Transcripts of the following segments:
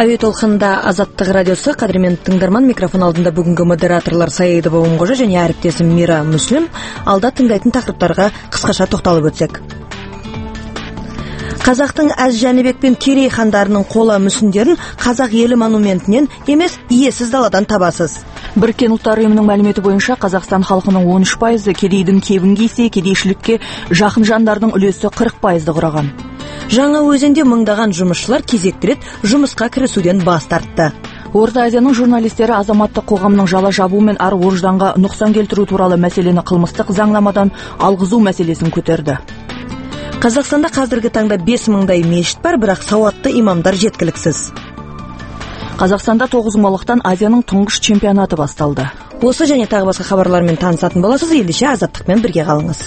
Әуе толқында Азаттық радиосы, қадірмен тыңдарман, микрофон алдында бүгінгі модераторлар Саидова Умғожа және әріптесім Мира Мүслім. Алда тыңдайтын тақырыптарға қысқаша тоқталып өтсек. Қазақтың Әз Жәнібек пен Керей хандарының қола мүсіндерін қазақ елі монументінен емес, иесіз даладан табасыз. Біріккен ұлттар ұйымының мәліметі бойынша Қазақстан халқының 13%, кедейдің кебін кисе, кедейшілікке жақын жандардың үлесі 40% құраған. Жаңа өзенде мыңдаған жұмысшылар кезекті рет жұмысқа кірісуден бас тартты. Орта Азияның журналистері азаматтық қоғамның жала жабу мен ар-ожданға нұқсан келтіру туралы мәселені қылмыстық заңнамадан алғызу мәселесін көтерді. Қазақстанда қазіргі таңда 5000-дай мешіт бар, бірақ сауатты имамдар жеткіліксіз. Қазақстанда тоғызқұмалақтан Азияның тұңғыш чемпионаты басталды. Осы және тағы басқа хабарлармен танысатын боласыз, ендеше Азаттықпен бірге қалыңыз.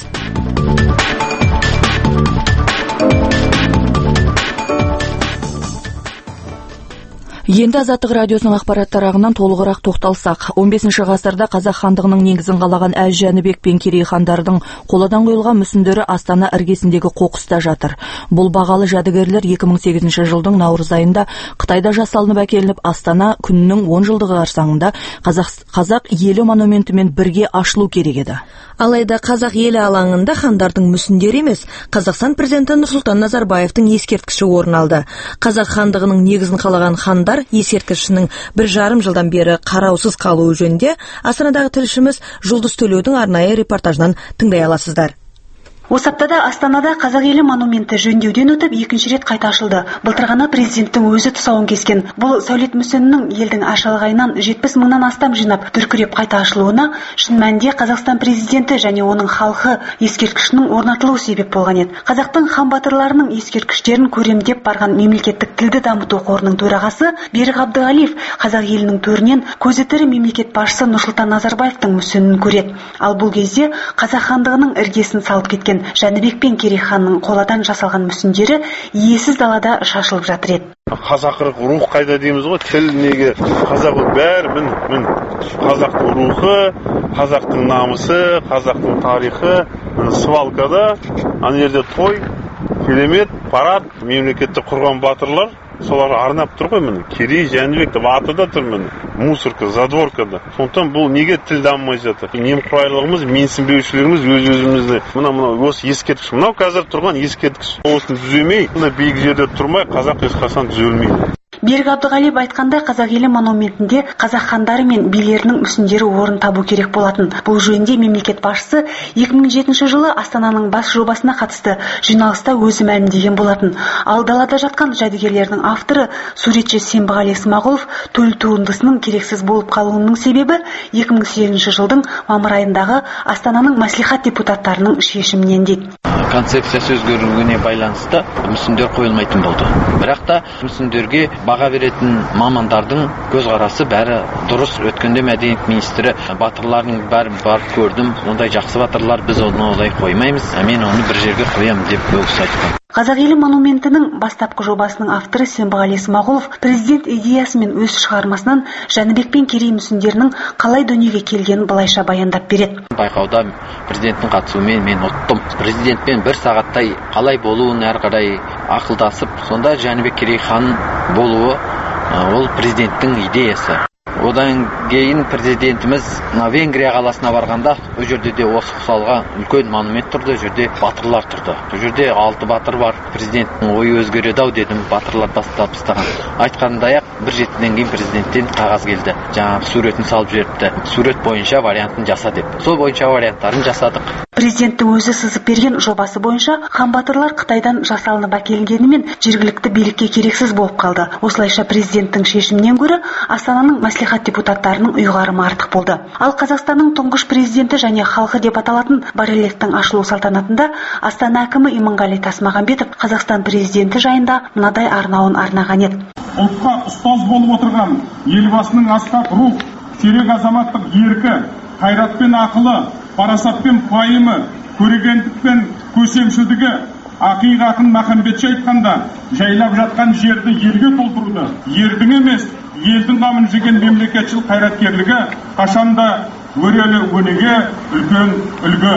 Енді Азаттық радиосының ақпарат тарағынан толығырақ тоқталсақ, 15 ғасырда Қазақ хандығының негізін қалаған Әз Жәнібек пен Керей хандардың қоладан құйылған мүсіндері Астана іргесіндегі қоқыста жатыр. Бұл бағалы жәдігерлер 2008 жылдың наурыз айында Қытайда жасалынып әкелініп, Астана күнінің 10 жылдығы қарсаңында қазақ елі монументімен бірге ашылу керек еді. Алайда қазақ елі алаңында хандардың мүсіндері емес, Қазақстан президенті Нұрсұлтан Назарбаевтың ескерткіші орын алды. Қазақ хандығының негізін қалаған хандар ескерткішінің 1,5 жылдан бері қараусыз қалуы жөнінде Астанадағы тілшіміз Жұлдыз Төлеудің арнайы репортажынан тыңдай аласыздар. Осы аптада Астанада қазақ елі монументі жөндеуден өтіп, екінші рет қайта ашылды. Былтыр ғана президенттің өзі тұсауын кескен. Бұл сәулет мүсінінің елдің ашалғайынан 70 мыңнан астам жинап дүркіреп қайта ашылуына шын мәнінде Қазақстан президенті және оның халқы ескерткішінің орнатылуы себеп болған еді. Қазақтың хан батырларының ескерткіштерін көремдеп барған мемлекеттік тілді дамыту қорының төрағасы Берік Әбдіғалиев қазақ елінің төрінен көзі тірі мемлекет басшысы Нұрсұлтан Назарбаевтың мүсінін көреді. Ал бұл кезде қазақ хандығының іргесін салып кеткен Жәнібек пен Керей ханның қоладан жасалған мүсіндері иесіз далада шашылып жатыр еді. Қазақырық рух қайда дейміз ғой, тіл неге, қазақ бәрі мін. Қазақтың рухы, қазақтың намысы, қазақтың тарихы, свалкада, ана жерде той, керемет, парад, мемлекетті құрған батырлар, солар арнап тұр ғой міне. Керей, Жәнібек деп аты да тұр міне. Мусорка, задворкада. Сондықтан бұл неге тіл дамымай жатыр? Немқұрайлығымыз, менсінбеушілігіміз өз-өзімізді. Мына осы ескерткіш. Мынау қазір тұрған ескерткіш. Осыны түземей, мына биік жерде тұрмай, қазақ ешқашан түзелмейді. Берік Әбдіғалиев айтқандай, қазақ елі монументінде қазақ хандары мен билерінің мүсіндері орын табу керек болатын. Бұл жөнінде мемлекет басшысы 2007 жылы Астананың бас жобасына қатысты жиналыста өзі мәлімдеген болатын. Ал далада жатқан жәдігерлердің авторы суретші Сембіғали Смағұлов төл туындысының керексіз болып қалуының себебі 2008 жылдың мамыр айындағы Астананың мәслихат депутаттарының шешімінен дейді. Концепциясы өзгеруіне байланысты мүсіндер қойылмайтын болды. Бірақ та мүсіндерге баға беретін мамандардың көзқарасы бәрі дұрыс. Өткенде мәдениет министрі батырлардың бәрін барып көрдім. Ондай жақсы батырлар, біз оны олай қоймаймыз. Мен оны бір жерге қоямын деп өз айтқан. Қазақ елі монументінің бастапқы жобасының авторы Сембіғали Смағұлов президент идеясы мен өз шығармасынан Жәнібек пен Керей мүсіндерінің қалай дүниеге келгенін былайша баяндап береді. Байқауда президенттің қатысуымен мен ұттым. Президентпен 1 сағаттай қалай болуын әрі қарай ақылдасып, сонда Жәнібек Керей хан болуы ол президенттің идеясы. Одан кейін президентіміз Венгрия қаласына барғанда, ол жерде де осы ұқсалға үлкен монумент тұрды, жерде батырлар тұрды. Ол жерде 6 батыр бар. Президенттің ойы өзгереді-ау дедім, батырлар бастаған. Айтқандай-ақ бір жетіден кейін президенттен қағаз келді. Жаңағы суретін салып жіберіпті. Сурет бойынша вариантын жаса деп. Сол бойынша варианттарын жасадық. Президенттің өзі сызып берген жобасы бойынша хан батырлар Қытайдан жасалынып әкелінгенімен жергілікті билікке керексіз болып қалды. Осылайша президенттің шешімінен гөрі Астананың мәслихат депутаттарының ұйғарымы артық болды. Ал Қазақстанның тұңғыш президенті және халқы деп аталатын барельефтің ашылу салтанатында Астана әкімі Иманғали Тасмағамбетов Қазақстан президенті жайында мынадай арнауын арнаған еді. Ұлтқа ұстаз болып отырған елбасының асқақ рух, терең азаматтық еркі, қайратпен ақылы, парасатпен пайымы, көрегендікпен көсемшілдігі, ақиқатын Махамбетше айтқанда, жайлап жатқан жерді елге толтыруды, ердің емес, елдің қамын жеген мемлекетшіл қайраткерлігі қашанда өрелі өнеге үлкен үлгі.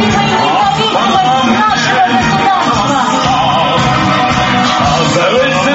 Azar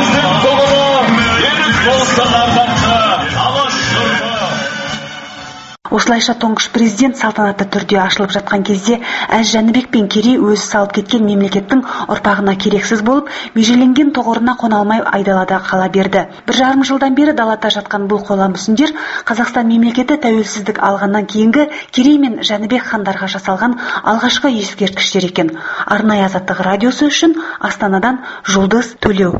Осылайша тұңғыш президент салтанатты түрде ашылып жатқан кезде Әз Жәнібек пен Керей өзі салып кеткен мемлекеттің ұрпағына керексіз болып, межеленген тұғырына қона алмай айдалада қала берді. 1,5 жылдан бері далада жатқан бұл қола мүсіндер Қазақстан мемлекеті тәуелсіздік алғаннан кейінгі Керей мен Жәнібек хандарға жасалған алғашқы ескерткіштер екен. Арнайы Азаттық радиосы үшін Астанадан Жұлдыз Төлеу.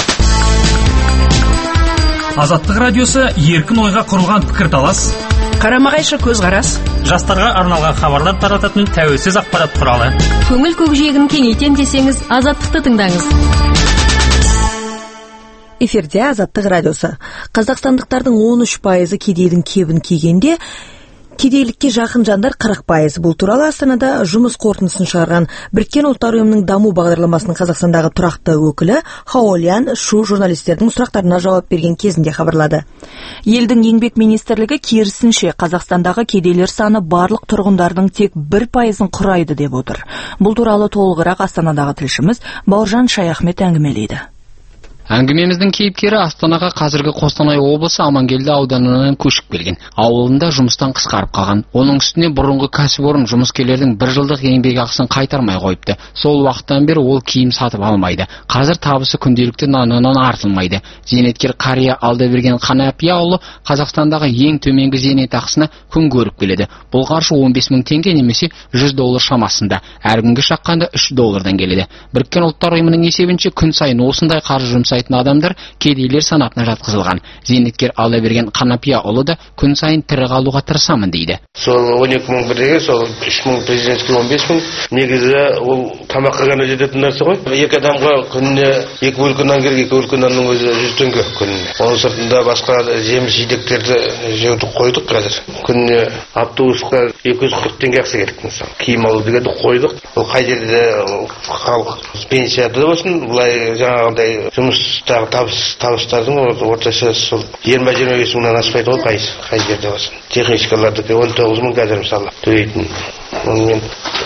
Азаттық радиосы еркін ойға құрылған пікірталас, қарама-қайшы көзқарас, жастарға арналған хабарлар тарататын тәуелсіз ақпарат құралы. Көңіл көкжиегін кеңейтем десеңіз, Азаттықты тыңдаңыз. Эфирде Азаттық радиосы. Қазақстандықтардың 13% кедейдің кебін кигенде, кедейлікке жақын жандар 40%. Бұл туралы Астанада жұмыс қорытындысын шығарған Біріккен ұлттар ұйымының даму бағдарламасының Қазақстандағы тұрақты өкілі Хаолян Шу журналистердің сұрақтарына жауап берген кезінде хабарлады. Елдің еңбек министрлігі керісінше Қазақстандағы кедейлер саны барлық тұрғындардың тек 1%-ын құрайды деп отыр. Бұл туралы толығырақ Астанадағы тілшіміз Бауыржан Шаяхмет әңгімелейді. Әңгімеміздің кейіпкері Астанаға қазіргі Қостанай облысы Амангелді ауданынан көшіп келген. Ауылында жұмыстан қысқарып қалған. Оның үстіне бұрынғы кәсіпорын жұмыскерлердің 1 жылдық еңбек ақысын қайтармай қойыпты. Сол уақыттан бері ол киім сатып алмайды. Қазір табысы күнделікті нанынан артылмайды. Зейнеткер қария Алдаберген Қанапияұлы Қазақстандағы ең төменгі зейнетақысына күн көріп келеді. Бұл қаржы 15.000 теңге немесе $100 шамасында. Әр күнге шаққанда $3 келеді. Біріккен ұлттар ұйымының есебінше күн сайын осындай қаржы жұмсайтын адамдар кедейлер санатына жатқызылған. Зейнеткер Алдаберген Қанапияұлы да күн сайын тірі қалуға тырысамын дейді. Сол 12.000 бірдегі, сол 3.000 президентский 15.000. Негізі ол тамаққа ғана жететін нәрсе ғой. Екі адамға күніне 2 өлкенан керек, 2 өлкенанның өзі 100 теңге күніне. Оның сыртында басқа жеміс жидектерді жеуді қойдық қазір. Күніне автобусқа 240 теңге ақша керек мысалы. Киім алу дегенді қойдық. Ол қай жерде халық пенсияда болсын, былай жаңағыдай жұмыстағы табыстардың орташа сол 20-25 мыңнан аспайды ғой қай жерде болсын. Техничкалардікі 19 мың қазір мысалы төлейтін. Онымен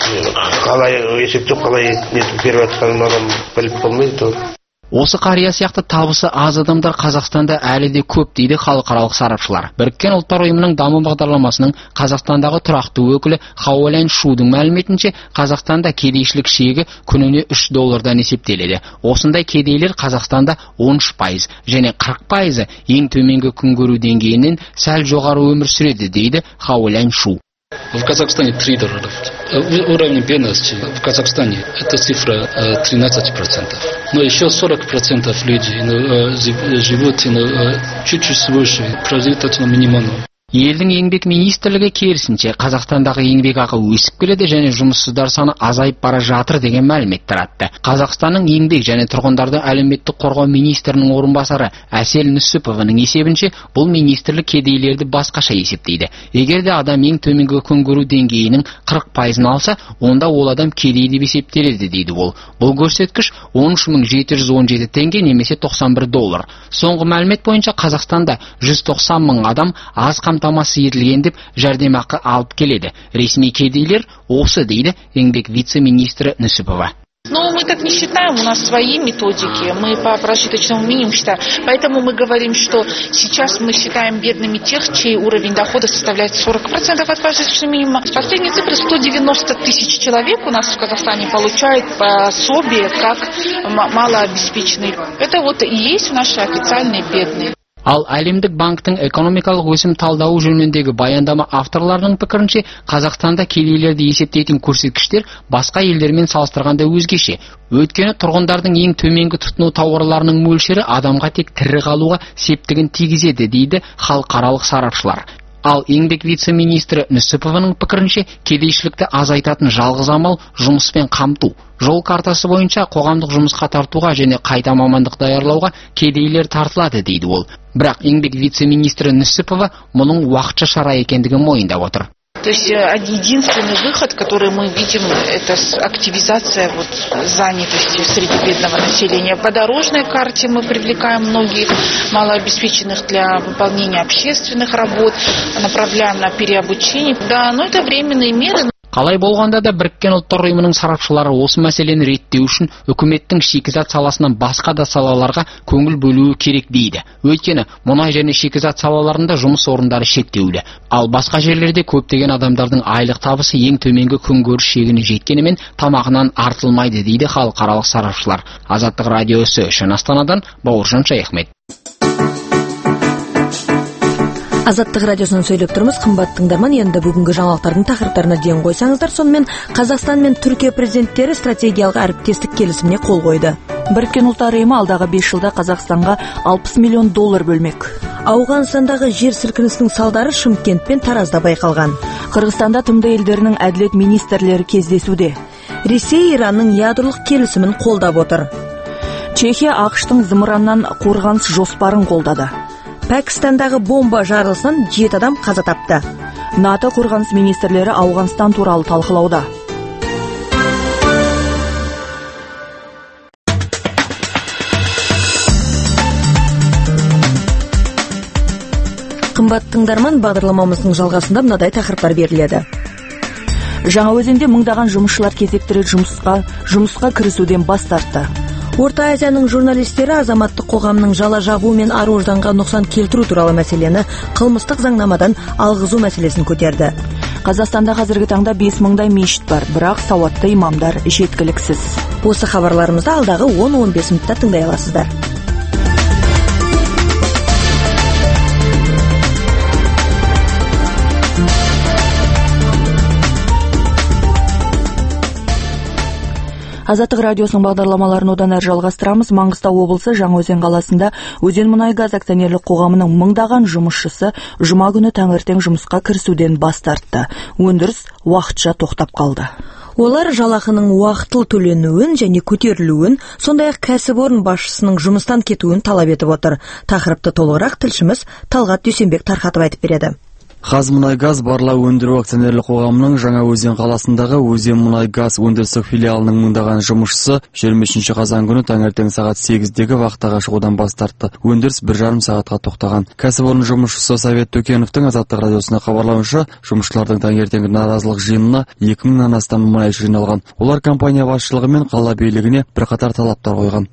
қалай есептеп, қалай нетіп беріп жатқанын адам біліп болмайды. Осы қария сияқты табысы аз адамдар Қазақстанда әлі де көп дейді халықаралық сарапшылар. Біріккен ұлттар ұйымының даму бағдарламасының Қазақстандағы тұрақты өкілі Хаолян Шудың мәліметінше, Қазақстанда кедейшілік шегі күніне $3 есептеледі. Осындай кедейлер Қазақстанда 13% және 40% ең төменгі күнкөру деңгейінен сәл жоғары өмір сүреді дейді Хаолян Шу. В Казахстане $3. Уровень бедности в Казахстане это цифра 13%. Но еще 40% людей живут чуть-чуть свыше прожиточного минимума. Елдің еңбек министрлігі керісінше Қазақстандағы еңбек ақы өсіп келеді және жұмыссыздар саны азайып бара жатыр деген мәлімет таратты. Қазақстанның еңбек және тұрғындарды әлеуметтік қорғау министрінің орынбасары Әсел Нүсіпованың есебінше, бұл министрлік кедейлерді басқаша есептейді. Егер де адам ең төменгі күнкөру деңгейінің 40%-ын алса, онда ол адам кедей деп есептеледі дейді ол. Бұл көрсеткіш 13.717 теңге немесе $91. Соңғы мәлімет бойынша Қазақстанда 190 мың адам аз қамтамасыз етілген деп жәрдемақы алып келеді. Ресми кедейлер осы дейді еңбек вице-министрі Нүсіпова. Но мы так не считаем, у нас свои методики, мы по прожиточному минимуму считаем. Поэтому мы говорим, что сейчас мы считаем бедными тех, чей уровень дохода составляет 40% от прожиточного минимума. Последние цифры: 190 тысяч человек у нас в Казахстане получают пособие как малообеспеченные. Это вот и есть наши официальные бедные. Ал әлемдік банктың экономикалық өсім талдауы жөніндегі баяндама авторларының пікірінше, Қазақстанда кедейлерді есептейтін көрсеткіштер басқа елдермен салыстырғанда өзгеше. Өйткені тұрғындардың ең төменгі тұтыну тауарларының мөлшері адамға тек тірі қалуға септігін тигізеді дейді халықаралық сарапшылар. Ал еңбек вице-министрі Нүсіпованың пікірінше, кедейшілікті азайтатын жалғыз амал жұмыспен қамту. Жол картасы бойынша қоғамдық жұмысқа тартуға және қайта мамандық даярлауға кедейлер тартылады дейді ол. Бірақ еңбек вице-министрі Нүсіпова мұның уақытша шара екендігін мойындап отыр. То есть единственный выход, который мы видим, это активизация занятости среди бедного населения. По дорожной карте мы привлекаем многих малообеспеченных для выполнения общественных работ, направляем на переобучение. Да, но это временные меры. Қалай болғанда да Біріккен ұлттар ұйымының сарапшылары осы мәселені реттеу үшін үкіметтің шикізат саласынан басқа да салаларға көңіл бөлуі керек дейді. Өйткені мұнай және шикізат салаларында жұмыс орындары шектеулі. Ал басқа жерлерде көптеген адамдардың айлық табысы ең төменгі күнкөріс шегіне жеткенімен тамағынан артылмайды дейді халықаралық сарапшылар. Азаттық радиосы үшін Астанадан Бауыржан Шаяхмет. Азаттық радиосынан сөйлеп тұрмыз. Қымбат тыңдарман, енді бүгінгі жаңалықтардың тақырыптарына ден қойсаңыздар. Сонымен Қазақстан мен Түркия президенттері стратегиялық әріптестік келісіміне қол қойды. Біріккен ұлттар ұйымы алдағы 5 жылда Қазақстанға $60 миллион бөлмек. Ауғанстандағы жер сілкінісінің салдары Шымкент пен Таразда байқалған. Қырғызстанда тмд елдерінің әділет министрлері кездесуде. Ресей Иранның ядролық келісімін қолдап отыр. Чехия ақш-тың зымыраннан қорғаныс жоспарын қолдады. Пәкістандағы бомба жарылысынан 7 адам қаза тапты. НАТО қорғаныс министрлері Ауғанстан туралы талқылауда. Қымбат тыңдарман, бағдарламамыздың жалғасында мынадай тақырыптар беріледі. Жаңаөзенде мыңдаған жұмысшылар кезекті рет жұмысқа кірісуден бас тартты. Орта Азияның журналистері азаматтық қоғамның жала жабу мен ар-ожданға нұқсан келтіру туралы мәселені қылмыстық заңнамадан алғызу мәселесін көтерді. Қазақстанда қазіргі таңда 5000-дай мешіт бар, бірақ сауатты имамдар жеткіліксіз. Осы хабарларымызды алдағы 10-15 минутта тыңдай аласыздар. Азаттық радиосының бағдарламаларын одан әрі жалғастырамыз. Маңғыстау облысы Жаңаөзен қаласында Өзенмұнайгаз акционерлік қоғамының мыңдаған жұмысшысы жұма күні таңертең жұмысқа кірісуден бас тартты. Өндіріс уақытша тоқтап қалды. Олар жалақының уақытылы төленуін және көтерілуін, сондай-ақ кәсіпорын басшысының жұмыстан кетуін талап етіп отыр. Тақырыпты толығырақ тілшіміз Талғат Дүйсенбек тарқатып айтып береді. Қазмұнайгаз барлау өндіру акционерлік қоғамының Жаңаөзен қаласындағы Өзенмұнайгаз өндірістік филиалының мыңдаған жұмысшысы 23 қазан күні таңертең сағат 8-дегі вахтаға шығудан бас тартты. Өндіріс 1,5 сағатқа тоқтаған. Кәсіпорын жұмысшысы Совет Төкеновтың Азаттық радиосына хабарлауынша, жұмысшылардың таңертеңгі наразылық жиынына 2000-нан астам мұнай жиналған. Олар компания басшылығы мен қала билігіне бірқатар талаптар қойған.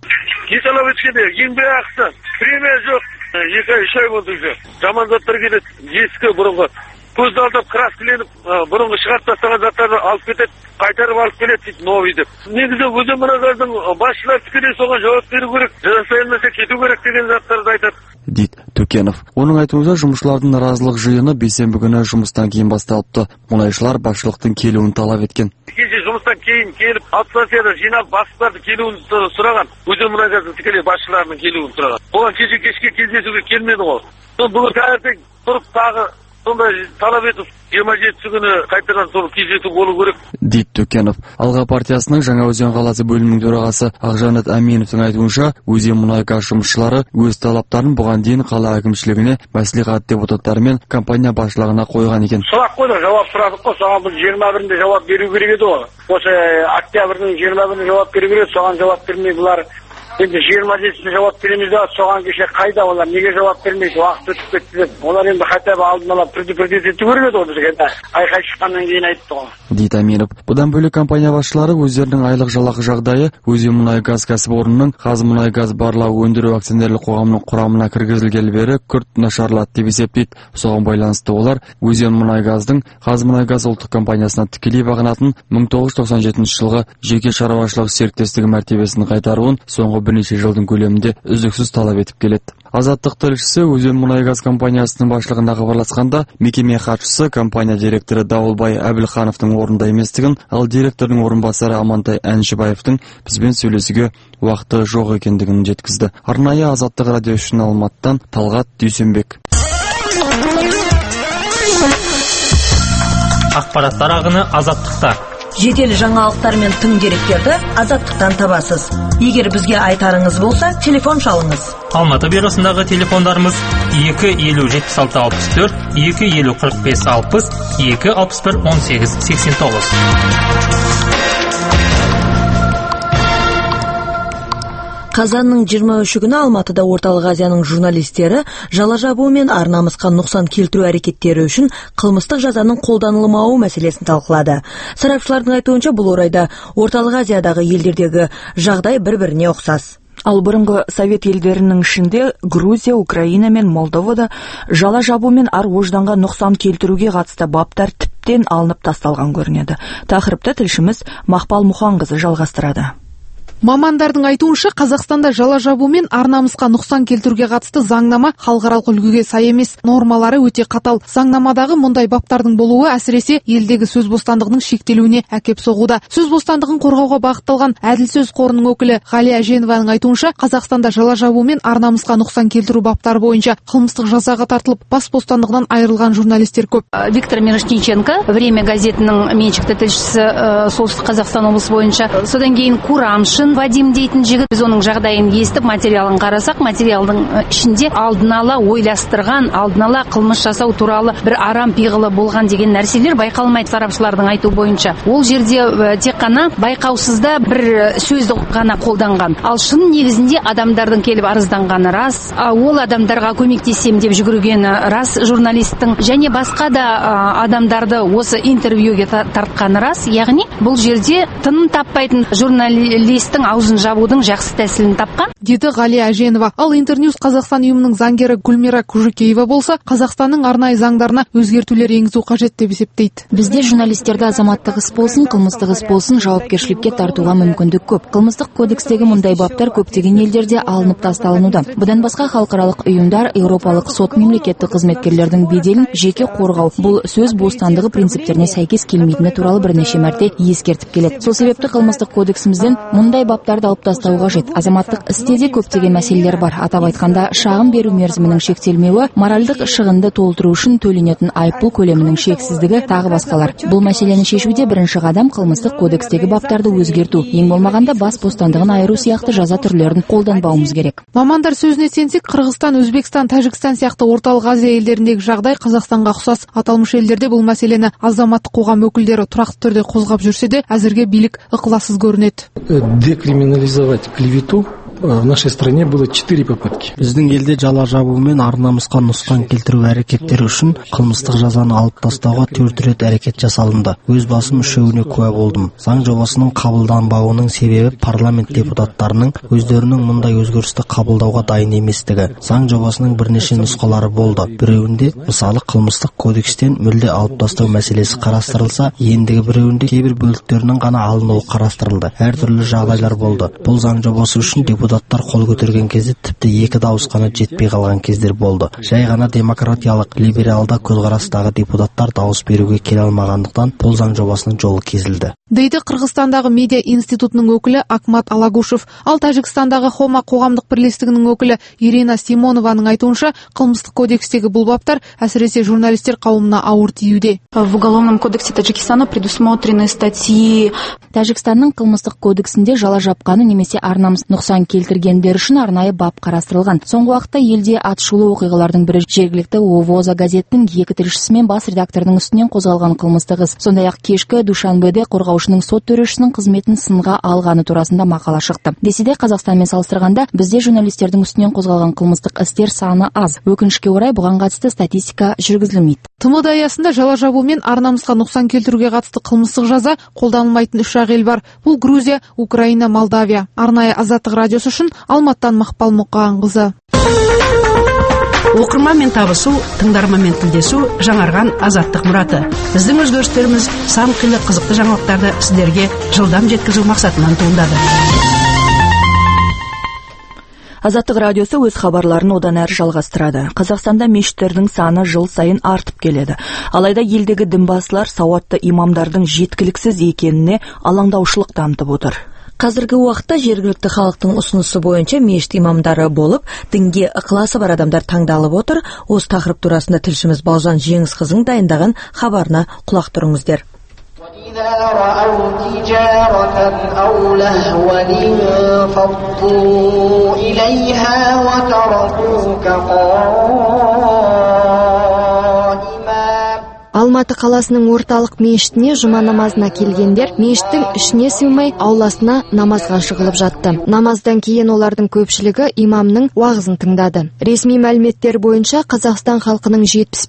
Еңбек ақысы, премия жоқ. 2-3 ай болды уже. Жаман заттар келеді, ескі бұрынғы. Көзді алдап краскіленіп, бұрынғы шығарып тастаған заттарды алып кетеді, қайтарып алып келеді дейді, новый деп. Негізі Өзенмұнайгаздың басшылары тікелей соған жауап беру керек, жасайылмаса кету керек деген заттарды айтады, дейді Төкенов. Оның айтуынша жұмысшылардың наразылық жиыны бейсенбі күні жұмыстан кейін басталыпты. Мұнайшылар басшылықтың келуін талап еткен. Кеше жұмыстан кейін келіп, ассоциацияда жинап бастықтарды келуін сұраған. Өзенмұнайгаздың тікелей басшыларының келуін сұраған. Оған кешке кездесуге келмеді ғой. Бүгін таңертең тұрып тағы сондай талап етіп, 27 күні қайтадан сол кездесу болу керек, дейді Төкенов. Алға партиясының Жаңаөзен қаласы бөлімінің төрағасы Ақжанат Әменовтың айтуынша, Өзенмұнайгаз жұмысшылары өз талаптарын бұған дейін қала әкімшілігіне, мәслихат депутаттары мен компания басшылығына қойған екен. Сұрақ қойдық, жауап сұрадық қой, соған біз 21-де жауап беру керек еді ғой. Осы октябрьдің 21-де жауап беру керек, соған жауап бермей бұлар. Енді 27-сіне жауап береміз де, соған кеше қайда олар, неге жауап бермейді, уақыт өтіп кетті деп. Олар енді хотя бы алдын ала предупредить ету керек еді ғой бізге. Айқай шыққаннан кейін айтты ғой, дейді Әменов. Бұдан бөлек компания басшылары өздерінің айлық жалақы жағдайы Өзенмұнайгаз кәсіпорнының Қазмұнайгаз барлау өндіру акционерлік қоғамының құрамына кіргізілгелі бері күрт нашарлады деп есептейді. Соған байланысты олар Өзенмұнайгаздың Қазмұнайгаз ұлттық компаниясына тікелей бағынатын 1997 жылғы жеке шаруашылық серіктестігі мәртебесін қайтаруын соңғы бірнеше жылдың көлемінде үздіксіз талап етіп келеді. Азаттық тілшісі Өзенмұнайгаз компаниясының басшылығына хабарласқанда, мекеме хатшысы компания директоры Дауылбай Әбілхановтың орнында еместігін, ал директордың орынбасары Амантай Әншібаевтың бізбен сөйлесуге уақыты жоқ екендігін жеткізді. Арнайы Азаттық радио үшін Алматыдан Талғат Дүйсенбек. Ақпараттар ағыны Азаттықта. Жедел жаңалықтар мен тың деректерді Азаттықтан табасыз. Егер бізге айтарыңыз болса, телефон шалыңыз. Алматы бюросындағы телефондарымыз 250-76-64, 250-45-60, 261-18-89. Қазанның 23 күні Алматыда Орталық Азияның журналистері жала жабуу мен ар намысқа нұқсан келтіру әрекеттері үшін қылмыстық жазаның қолданылмауы мәселесін талқылады. Сарапшылардың айтуынша бұл орайда Орталық Азиядағы елдердегі жағдай бір-біріне ұқсас. Ал бұрынғы Совет елдерінің ішінде Грузия, Украина мен Молдовада жала жабу мен ар ожданға нұқсан келтіруге қатысты баптар тіптен алынып тасталған көрінеді. Тақырыпты тілшіміз Мақпал Мұханқызы жалғастырады. Мамандардың айтуынша, Қазақстанда жала жабу мен ар намысқа нұқсан келтіруге қатысты заңнама халықаралық үлгіге сай емес, нормалары өте қатал. Заңнамадағы мұндай баптардың болуы әсіресе елдегі сөз бостандығының шектелуіне әкеп соғуда. Сөз бостандығын қорғауға бағытталған Әділ сөз қорының өкілі Ғалия Әженованың айтуынша, Қазақстанда жала жабу мен ар намысқа нұқсан келтіру баптары бойынша қылмыстық жазаға тартылып, бас бостандығынан айырылған журналистер көп. Виктор Мирошниченко, Время газетінің меншікті тілшісі Солтүстік Қазақстан облысы бойынша, содан кейін Курамшин Вадим дейтін жігіт, біз оның жағдайын естіп, материалын қарасақ, материалдың ішінде алдын ала ойластырған, алдын ала қылмыс жасау туралы бір арам пиғылы болған деген нәрселер байқалмайды. Сарапшылардың айту бойынша. Ол жерде тек қана байқаусызда бір сөзді ғана қолданған. Ал шын негізінде адамдардың келіп арызданғаны рас, ол адамдарға көмектесем деп жүгіргені рас журналисттің, және басқа да адамдарды осы интервьюге тартқаны рас. Яғни бұл жерде тыным таппайтын журналисттің аузын жабудың жақсы тәсілін тапқан, деді Ғалия Әженова. Ал Интерньюз Қазақстан ұйымының заңгері Гүлмира Кужукеева болса, Қазақстанның арнайы заңдарына өзгертулер енгізу қажет деп есептейді. Бізде журналистерді азаматтық іс болсын, қылмыстық іс болсын, жауапкершілікке тартуға мүмкіндік көп. Қылмыстық кодекстегі мұндай баптар көптеген елдерде алынып тасталынуда. Бұдан басқа халықаралық ұйымдар Еуропалық сот мемлекеттік қызметкерлердің беделін жеке қорғау, бұл сөз бостандығы принциптеріне сәйкес келмейтіні туралы бірнеше мәрте ескертіп келеді. Сол себепті қылмыстық кодексімізден мұндай баптарды алып тастау қажет. Азаматтық істе де көптеген мәселелер бар. Атап айтқанда, шағым беру мерзімінің шектелмеуі, моральдық шығынды толтыру үшін төленетін айыппұл көлемінің шексіздігі, тағы басқалар. Бұл мәселені шешуде бірінші қадам қылмыстық кодекстегі баптарды өзгерту. Ең болмағанда бас бостандығын айыру сияқты жаза түрлерін қолданбауымыз керек. Мамандар сөзіне сенсек, Қырғызстан, Өзбекстан, Тәжікстан сияқты Орталық Азия елдеріндегі жағдай Қазақстанға ұқсас. Аталмыш елдерде бұл мәселені азаматтық қоғам өкілдері тұрақты түрде қозғап жүрсе де, әзірге билік ықылассыз көрінеді. Декриминализовать клевету в нашей стране было 4 попытки. Біздің елде жала жабу мен ар намысқа нұқсан келтіру әрекеттері үшін қылмыстық жазаны алып тастауға 4 рет әрекет жасалынды. Өз басым үшеуіне куә болдым. Заң жобасының қабылданбауының себебі парламент депутаттарының өздерінің мұндай өзгерісті қабылдауға дайын еместігі. Заң жобасының бірнеше нұсқалары болды. Біреуінде, мысалы, қылмыстық кодекстен мүлде алып тастау мәселесі қарастырылса, ендігі біреуінде кейбір бөліктерінің ғана алынуы қарастырылды. Әртүрлі жағдайлар болды. Бұл заң жобасы үшін депутаттар қол көтерген кезде тіпті 2 дауыс қана жетпей қалған кездер болды. Жай ғана демократиялық, либералда көзқарастағы депутаттар дауыс беруге келе алмағандықтан бұл заң жобасының жолы кесілді. Дейді Қырғызстандағы медиа институтының өкілі Акмат Алагушев. Ал Тәжікстандағы Хома қоғамдық бірлестігінің өкілі Ирина Симонованың айтуынша, қылмыстық кодекстегі бұл баптар әсіресе журналистер қауымына ауыр тиюде. В уголовном кодексе Таджикистана предусмотрены статьи. Тәжікстанның қылмыстық кодексінде жала жапқаны немесе ар намыс нұқсан келтіргендер үшін арнайы бап қарастырылған. Соңғы уақытта елде атышулы оқиғалардың бірі жергілікті Овоза газетінің 2 тілшісі мен бас редакторының үстінен қозғалған қылмыстық іс. Сондай-ақ кешкі Душанбеде қорғаушының сот төрешісінің қызметін сынға алғаны турасында мақала шықты. Десе де Қазақстанмен салыстырғанда бізде журналистердің үстінен қозғалған қылмыстық істер саны аз. Өкінішке орай бұған қатысты статистика жүргізілмейді. ТМД аясында жала жабу мен ар намысқа нұқсан келтіруге қатысты қылмыстық жаза қолданылмайтын 3 ел бар. Бұл Грузия, Украина, Молдавия. Арнайы Азаттық радиосы үшін Алматтан Мақпал Мұқанқызы. Оқырманмен табысу, тыңдарманмен тілдесу жаңарған Азаттық мұраты. Біздің өзгерістеріміз сан қилы қызықты жаңалықтарды сіздерге жылдам жеткізу мақсатынан туындады. Азаттық радиосы өз хабарларын одан әрі жалғастырады. Қазақстанда мешіттердің саны жыл сайын артып келеді. Алайда елдегі дінбасылар сауатты имамдардың жеткіліксіз екеніне алаңдаушылық танытып отыр. Қазіргі уақытта жергілікті халықтың ұсынысы бойынша мешіт имамдары болып, дінге ықыласы бар адамдар таңдалып отыр. Осы тақырып турасында тілшіміз Балжан Жеңісқызың дайындаған хабарына құлақ тұрыңыздар. إذا رأوا تجارة أو لهوا انفضوا إليها وتركوك قائما Алматы қаласының орталық мешітіне жұма намазына келгендер мешіттің ішіне сыймай ауласына намазға шығылып жатты. Намаздан кейін олардың көпшілігі имамның уағызын тыңдады. Ресми мәліметтер бойынша Қазақстан халқының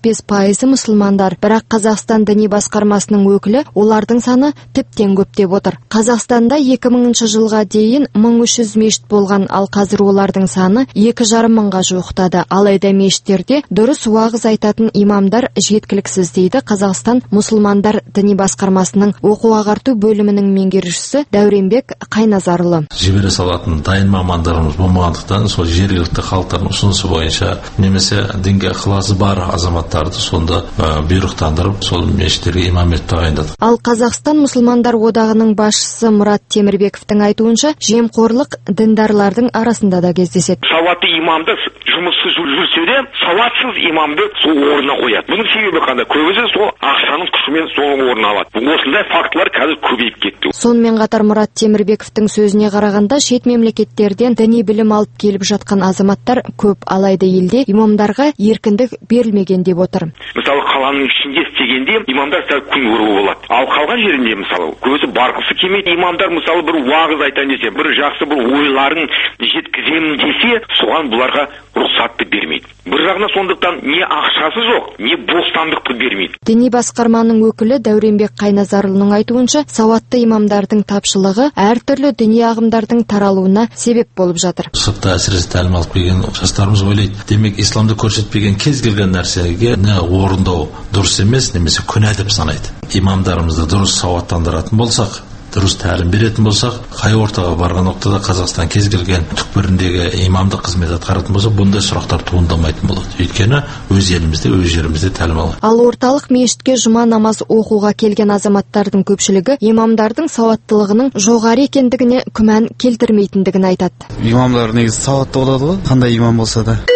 75% мұсылмандар, бірақ Қазақстан діни басқармасының өкілі олардың саны тіптен көп деп отыр. Қазақстанда 2000 жылға дейін 1300 мешіт болған, ал қазір олардың саны 2,5 мыңға жуықтады. Алайда мешіттерде дұрыс уағыз айтатын имамдар жеткіліксіз дейді Қазақстан мұсылмандар діни басқармасының оқу-ағарту бөлімінің меңгерушісі Дәуренбек Қайназарұлы. Жібере салатын дайын мамандарымыз болмағандықтан, сол жергілікті халықтардың ұсынысы бойынша немесе дінге ықыласы бар азаматтарды сонда бұйрықтандырып, сол мешіттерге имам етіп тағайындадық. Ал Қазақстан мұсылмандар одағының басшысы Мұрат Темірбековтің айтуынша, жемқорлық діндарлардың арасында да кездеседі. Сауатты имамды жұмыссыз жүрсе де, сауатсыз имамды сол орнына қояды. Бұның себебі қандай? Көбісі сол ақшаның күшімен сол орнына алады. Осындай фактылар қазір көбейіп кетті. Сонымен қатар Мұрат Темірбековтің сөзіне қарағанда, шет мемлекеттерден діни білім алып келіп жатқан азаматтар көп, алайда елде имамдарға еркіндік берілмеген деп отыр. Мысалы, қаланың ішінде істегенде имамдар сәл күн көруі болады. Ал қалған жерінде мысалы көзі барғысы келмейді. Имамдар мысалы бір уағыз айтайын десе, бір жақсы бір ойларын жеткіземін десе, соған бұларға рұқсатты бермейді. Бір жағына сондықтан не ақшасы жоқ, не бостандықты бермейді. Діни басқарманың өкілі Дәуренбек Қайназарұлының айтуынша, сауатты имамдардың тапшылығы әртүрлі діни ағымдардың таралуына себеп болып жатыр. Сыртта әсіресе тәлім алып келген жастарымыз ойлайды, демек исламды көрсетпеген кез келген нәрсеге не орындау дұрыс емес, немесе күнә деп санайды. Имамдарымызды дұрыс сауаттандыратын болсақ, дұрыс тәлім беретін болсақ, қай ортаға барған ноқтада Қазақстан кез келген түкпіріндегі имамдық қызмет атқаратын болса, бұндай сұрақтар туындамайтын болады. Өйткені өз елімізде, өз жерімізде тәлім алады. Ал орталық мешітке жұма намаз оқуға келген азаматтардың көпшілігі имамдардың сауаттылығының жоғары екендігіне күмән келтірмейтіндігін айтады. Имамдар негізі сауатты болады ғой, қандай имам болса да.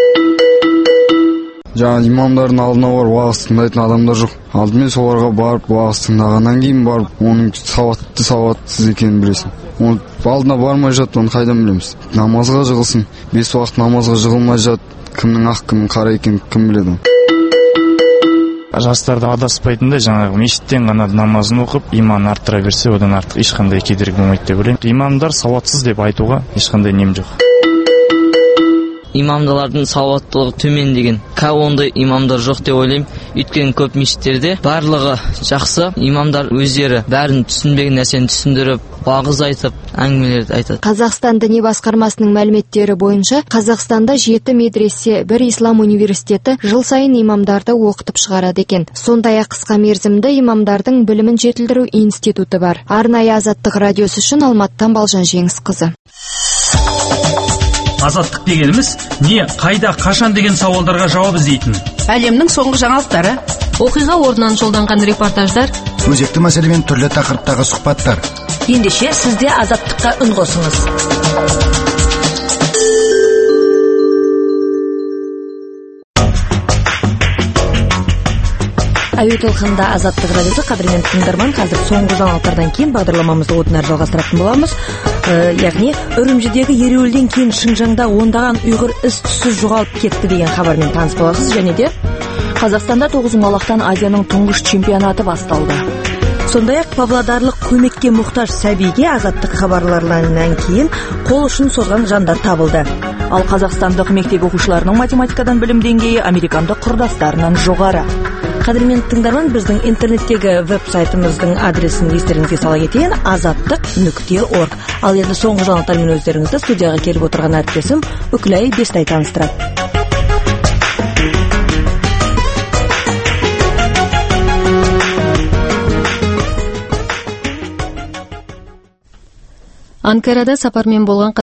Жаңа имамдардың алдына барып уағыз тыңдайтын адамдар жоқ. Алдымен соларға барып уағыз тыңдағаннан кейін барып оның сауатты сауатсыз екенін білесің. Оны алдына бармай жат, оны қайдан білеміз? Намазға жығылсын, 5 уақыт намазға жығылмай жат, кімнің ақ кімнің қара екенін кім біледі? Жастарды адаспайтындай, жаңағы мешіттен ғана намазын оқып, иман арттыра берсе, одан артық ешқандай кедергі болмайды деп ойлаймын. Имамдар сауатсыз деп айтуға ешқандай нем жоқ. Имамдардың сауаттылығы төмен деген ондай имамдар жоқ деп ойлаймын. Өйткені көп мешіттерде барлығы жақсы, имамдар өздері бәрін түсінбеген нәрсені түсіндіріп, уағыз айтып, әңгімелерді айтады. Қазақстан діни басқармасының мәліметтері бойынша, Қазақстанда 7 медресе, 1 ислам университеті жыл сайын имамдарды оқытып шығарады екен. Сондай-ақ қысқа мерзімді имамдардың білімін жетілдіру институты бар. Арнайы Азаттық радиосы үшін Алматыдан Балжан Жеңісқызы. Азаттық дегеніміз не, қайда, қашан деген сауалдарға жауап іздейтін. Әлемнің соңғы жаңалықтары, оқиға орнынан жолданған репортаждар, өзекті мәселемен түрлі тақырыптағы сұхбаттар. Ендеше сізде азаттыққа үн қосыңыз. Әуе толқынында Азаттық радиосы, қадірмен тыңдарман, қазір соңғы жаңалықтардан кейін бағдарламамызды одан әрі жалғастыратын боламыз. Яғни Үрімжідегі ереуілден кейін Шыңжаңда ондаған ұйғыр із-түссіз жоғалып кетті деген хабармен таныс боласыз. Және де Қазақстанда тоғызқұмалақтан Азияның тұңғыш чемпионаты басталды. Сондай-ақ павлодарлық көмекке мұқтаж сәбиге Азаттық хабарларынан кейін қол ұшын созған жандар табылды. Ал қазақстандық мектеп оқушыларының математикадан білім деңгейі американдық құрдастарынан жоғары. Қадірмен тыңдарман, біздің интернеттегі веб-сайтымыздың адресін естеріңізге сала кетейін: azаттық.org. Ал енді соңғы жаңалықтармен өздеріңізді студияға келіп отырған әріптесім Үкілай Бестай таныстырады. Анкарада сапармен болған